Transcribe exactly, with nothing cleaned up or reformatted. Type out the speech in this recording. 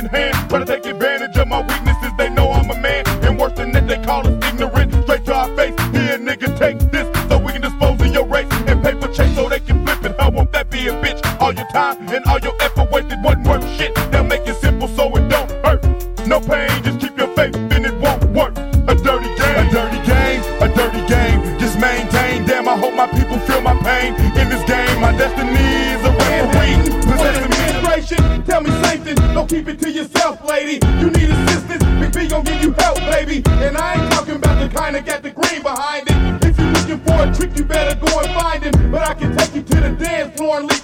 in hand, trying to take advantage of my weaknesses. They know I'm a man, and worse than that, they call us ignorant. Straight to our face, here nigga, take this, so we can dispose of your race and paper chase so they can flip it. How won't that be a bitch? All your time and all your effort wasted wasn't worth shit. They'll make it simple so it don't hurt. No pain, just keep your faith and it won't work. A dirty game, a dirty game, a dirty game. Just maintain, damn, I hope my people feel my pain. In this game, my destiny is a referee. Possessing administration, tell me something, don't keep it to yourself, lady. You need assistance, Big B gon' give you help, baby. And I ain't talking about the kind that got the green behind it. If you're looking for a trick, you better go and find him. But I can take you to the dance floor and leave